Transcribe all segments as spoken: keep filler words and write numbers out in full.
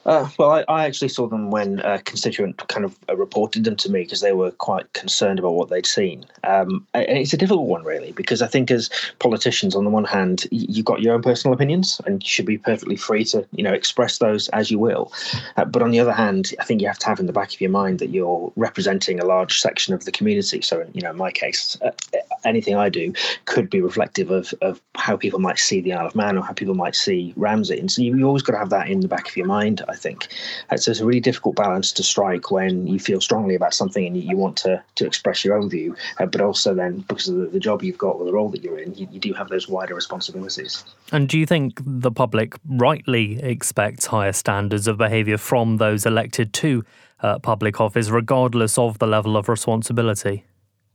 Uh, well, I, I actually saw them when a constituent kind of uh, reported them to me because they were quite concerned about what they'd seen. Um, and it's a difficult one, really, because I think as politicians, on the one hand, you've got your own personal opinions and you should be perfectly free to, you know, express those as you will. Uh, but on the other hand, I think you have to have in the back of your mind that you're representing a large section of the community. So, you know, in my case, uh, anything I do could be reflective of, of how people might see the Isle of Man or how people might see Ramsey. And so you, you always got to have that in the back of your mind, I think. Uh, so it's a really difficult balance to strike when you feel strongly about something and you, you want to, to express your own view, uh, but also then because of the, the job you've got or the role that you're in, you, you do have those wider responsibilities. And do you think the public rightly expects higher standards of behaviour from those elected to uh, public office, regardless of the level of responsibility?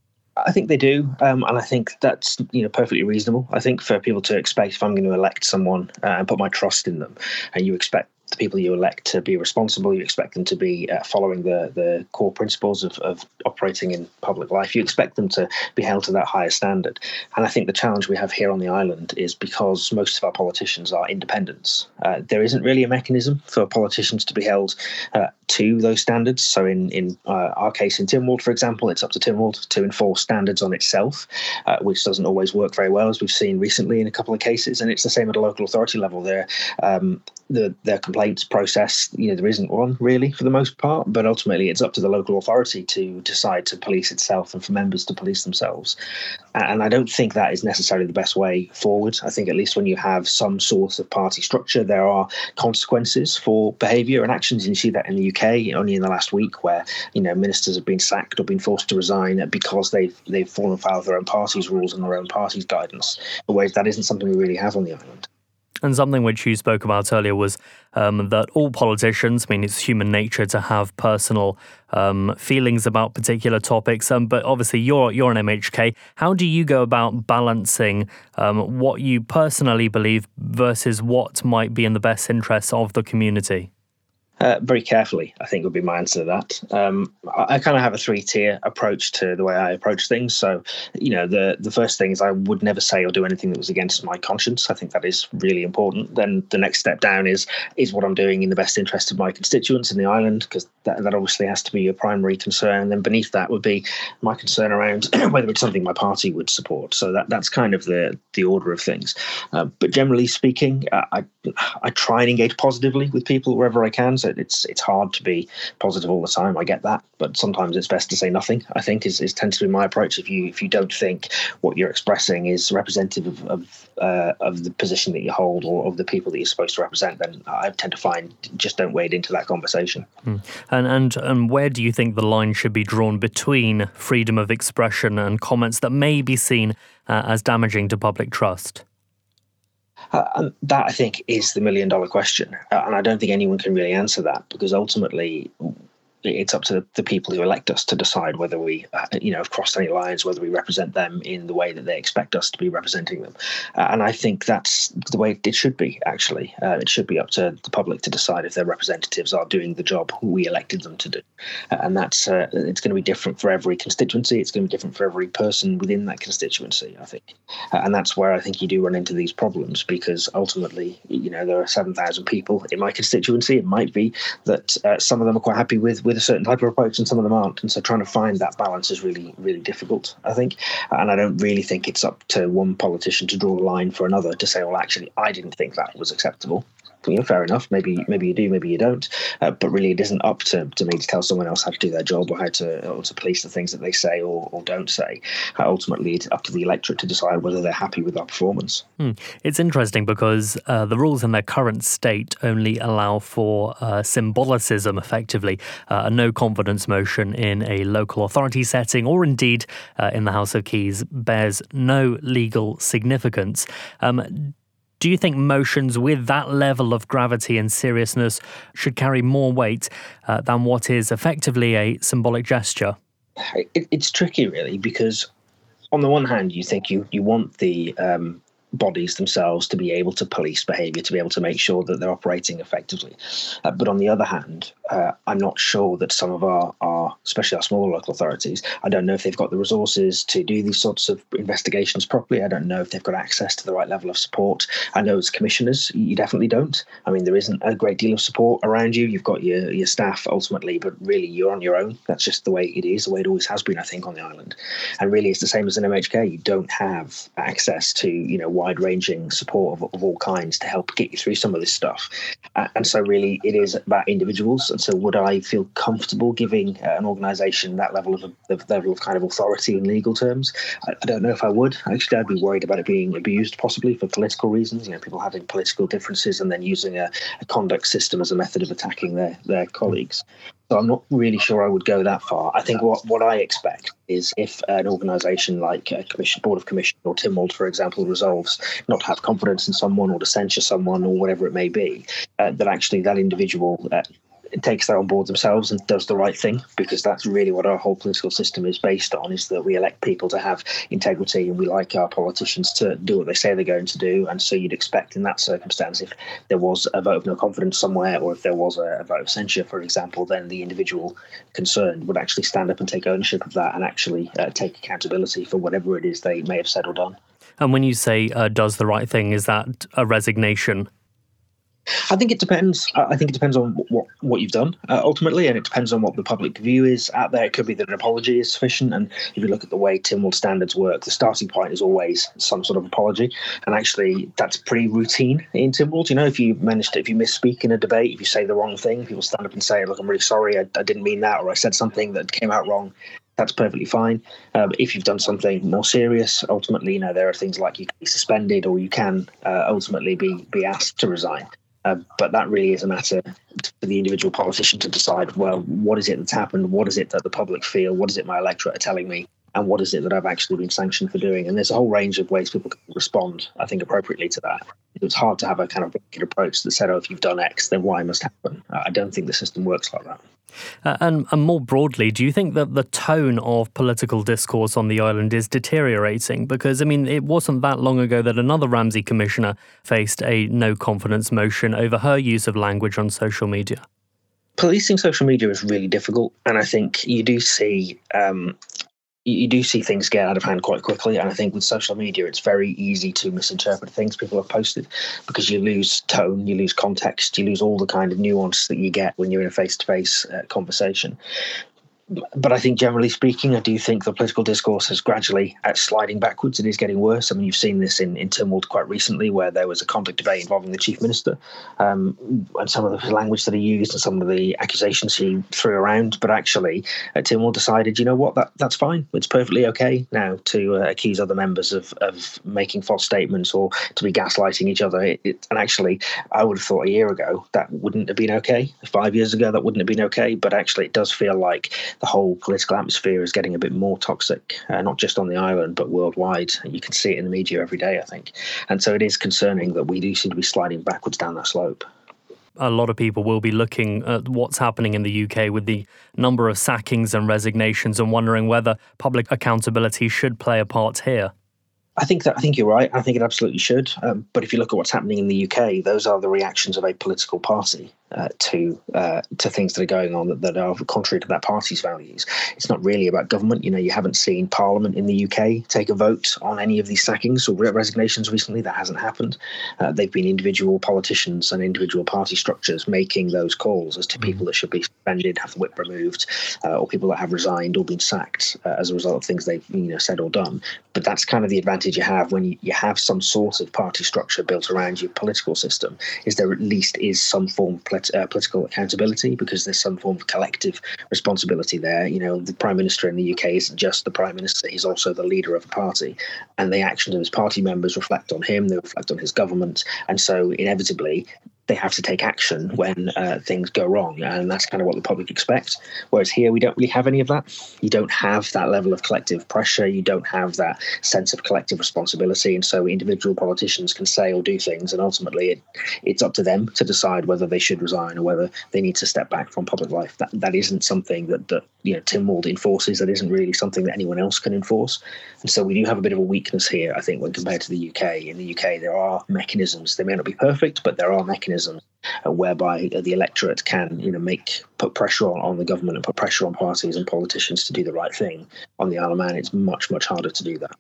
I think they do, um, and I think that's you know perfectly reasonable. I think for people to expect, if I'm going to elect someone uh, and put my trust in them, and you expect the people you elect to be responsible, you expect them to be uh, following the the core principles of, of operating in public life, you expect them to be held to that higher standard. And I think the challenge we have here on the island is because most of our politicians are independents. Uh, there isn't really a mechanism for politicians to be held uh, to those standards. So in, in uh, our case in Tynwald, for example, it's up to Tynwald to enforce standards on itself, uh, which doesn't always work very well, as we've seen recently in a couple of cases. And it's the same at a local authority level. There, um, the their complaints process, you know, there isn't one really for the most part, but ultimately it's up to the local authority to decide to police itself and for members to police themselves. And I don't think that is necessarily the best way forward. I think at least when you have some sort of party structure, there are consequences for behaviour and actions. And you see that in the U K only in the last week, where you know ministers have been sacked or been forced to resign because they've they've fallen foul of their own party's rules and their own party's guidance. Whereas that isn't something we really have on the island. And something which you spoke about earlier was um, that all politicians, I mean, it's human nature to have personal um, feelings about particular topics. Um, but obviously, you're you're an M H K. How do you go about balancing um, what you personally believe versus what might be in the best interests of the community? Uh, very carefully, I think would be my answer to that. Um, I, I kind of have a three-tier approach to the way I approach things. So, you know, the the first thing is I would never say or do anything that was against my conscience. I think that is really important. Then the next step down is is what I'm doing in the best interest of my constituents in the island, because that, that obviously has to be your primary concern. And then beneath that would be my concern around whether it's something my party would support. So that that's kind of the the order of things. Uh, but generally speaking, uh, I I try and engage positively with people wherever I can. So it's it's hard to be positive all the time. I get that, but sometimes it's best to say nothing, I think, is, is tends to be my approach. If you if you don't think what you're expressing is representative of of, uh, of the position that you hold or of the people that you're supposed to represent, then I tend to find just don't wade into that conversation. Hmm. And and and where do you think the line should be drawn between freedom of expression and comments that may be seen uh, as damaging to public trust? Uh, and that, I think, is the million dollar question. Uh, and I don't think anyone can really answer that, because ultimately it's up to the people who elect us to decide whether we, uh, you know, have crossed any lines, whether we represent them in the way that they expect us to be representing them. Uh, and I think that's the way it should be, actually. Uh, it should be up to the public to decide if their representatives are doing the job we elected them to do. Uh, and that's uh, it's going to be different for every constituency. It's going to be different for every person within that constituency, I think. Uh, and that's where I think you do run into these problems, because ultimately, you know, there are seven thousand people in my constituency. It might be that uh, some of them are quite happy with with a certain type of approach and some of them aren't. And so trying to find that balance is really, really difficult, I think. And I don't really think it's up to one politician to draw a line for another to say, well, actually, I didn't think that was acceptable. You know, fair enough. Maybe maybe you do, maybe you don't. Uh, but really, it isn't up to, to me to tell someone else how to do their job or how to or to police the things that they say or, or don't say. Uh, ultimately, it's up to the electorate to decide whether they're happy with our performance. Hmm. It's interesting because uh, the rules in their current state only allow for uh, symbolicism, effectively, uh, a no confidence motion in a local authority setting or indeed uh, in the House of Keys bears no legal significance. Um, Do you think motions with that level of gravity and seriousness should carry more weight uh, than what is effectively a symbolic gesture? It, it's tricky, really, because on the one hand, you think you, you want the um, bodies themselves to be able to police behaviour, to be able to make sure that they're operating effectively. Uh, but on the other hand, uh, I'm not sure that some of our, our, especially our smaller local authorities, I don't know if they've got the resources to do these sorts of investigations properly. I don't know if they've got access to the right level of support. I know as commissioners, you definitely don't. I mean, there isn't a great deal of support around you. You've got your, your staff ultimately, but really you're on your own. That's just the way it is, the way it always has been, I think, on the island. And really it's the same as in M H K. You don't have access to, you know, wide-ranging support of, of all kinds to help get you through some of this stuff. Uh, and so really it is about individuals. And so would I feel comfortable giving uh, an organisation that level of, of level of kind of authority in legal terms? I, I don't know if I would. Actually, I'd be worried about it being abused possibly for political reasons, you know, people having political differences and then using a, a conduct system as a method of attacking their, their colleagues. So I'm not really sure I would go that far. I think what, what I expect is if an organisation like a commission, Board of Commission or Tynwald, for example, resolves not to have confidence in someone or to censure someone or whatever it may be, uh, that actually that individual uh, takes that on board themselves and does the right thing, because that's really what our whole political system is based on, is that we elect people to have integrity and we like our politicians to do what they say they're going to do. And so you'd expect in that circumstance, if there was a vote of no confidence somewhere or if there was a, a vote of censure, for example, then the individual concerned would actually stand up and take ownership of that and actually uh, take accountability for whatever it is they may have said or done. And when you say uh, does the right thing, is that a resignation? I think it depends. I think it depends on what, what you've done uh, ultimately, and it depends on what the public view is out there. It could be that an apology is sufficient, and if you look at the way Tynwald standards work, the starting point is always some sort of apology, and actually that's pretty routine in Tynwald. You know, if you manage to, if you misspeak in a debate, if you say the wrong thing, people stand up and say, "Look, I'm really sorry, I, I didn't mean that," or "I said something that came out wrong." That's perfectly fine. Um, if you've done something more serious, ultimately, you know, there are things like you can be suspended or you can uh, ultimately be be asked to resign. Uh, but that really is a matter for the individual politician to decide, well, what is it that's happened? What is it that the public feel? What is it my electorate are telling me? And what is it that I've actually been sanctioned for doing? And there's a whole range of ways people can respond, I think, appropriately to that. It's hard to have a kind of blanket approach that said, oh, if you've done X, then Y must happen. I don't think the system works like that. Uh, and, and more broadly, do you think that the tone of political discourse on the island is deteriorating? Because, I mean, it wasn't that long ago that another Ramsay commissioner faced a no-confidence motion over her use of language on social media. Policing social media is really difficult, and I think you do see... Um, You do see things get out of hand quite quickly. And I think with social media, it's very easy to misinterpret things people have posted because you lose tone, you lose context, you lose all the kind of nuance that you get when you're in a face-to-face uh, conversation. But I think generally speaking, I do think the political discourse is gradually uh, sliding backwards. It is getting worse. I mean, you've seen this in, in Tynwald quite recently, where there was a conduct debate involving the Chief Minister um, and some of the language that he used and some of the accusations he threw around. But actually, uh, Tynwald decided, you know what, that that's fine. It's perfectly okay now to uh, accuse other members of, of making false statements or to be gaslighting each other. It, it, and actually, I would have thought a year ago that wouldn't have been okay. Five years ago, that wouldn't have been okay. But actually, it does feel like the whole political atmosphere is getting a bit more toxic, uh, not just on the island, but worldwide. You can see it in the media every day, I think. And so it is concerning that we do seem to be sliding backwards down that slope. A lot of people will be looking at what's happening in the U K with the number of sackings and resignations and wondering whether public accountability should play a part here. I think that I think you're right. I think it absolutely should. Um, but if you look at what's happening in the U K, those are the reactions of a political party uh, to uh, to things that are going on that, that are contrary to that party's values. It's not really about government. You know, you haven't seen Parliament in the U K take a vote on any of these sackings or resignations recently. That hasn't happened. Uh, they've been individual politicians and individual party structures making those calls as to people that should be suspended, have the whip removed, uh, or people that have resigned or been sacked uh, as a result of things they've you know said or done. But that's kind of the advantage you have when you, you have some sort of party structure built around your political system, is there at least is some form of polit- uh, political accountability, because there's some form of collective responsibility there. You know, the Prime Minister in the U K isn't just the Prime Minister, he's also the leader of a party, and the actions of his party members reflect on him, they reflect on his government, and so inevitably they have to take action when uh, things go wrong. And that's kind of what the public expect. Whereas here, we don't really have any of that. You don't have that level of collective pressure. You don't have that sense of collective responsibility. And so individual politicians can say or do things, and ultimately it, it's up to them to decide whether they should resign or whether they need to step back from public life. That that isn't something that, that you know Tim Wald enforces. That isn't really something that anyone else can enforce. And so we do have a bit of a weakness here, I think, when compared to the U K. In the U K, there are mechanisms. They may not be perfect, but there are mechanisms uh, whereby uh, the electorate can, you know, make put pressure on, on the government and put pressure on parties and politicians to do the right thing. On the Isle of Man, it's much, much harder to do that.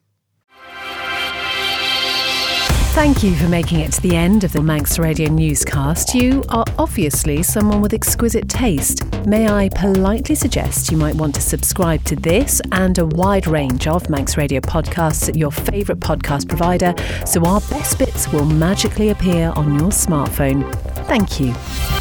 Thank you for making it to the end of the Manx Radio newscast. You are obviously someone with exquisite taste. May I politely suggest you might want to subscribe to this and a wide range of Manx Radio podcasts at your favourite podcast provider, so our best bits will magically appear on your smartphone. Thank you.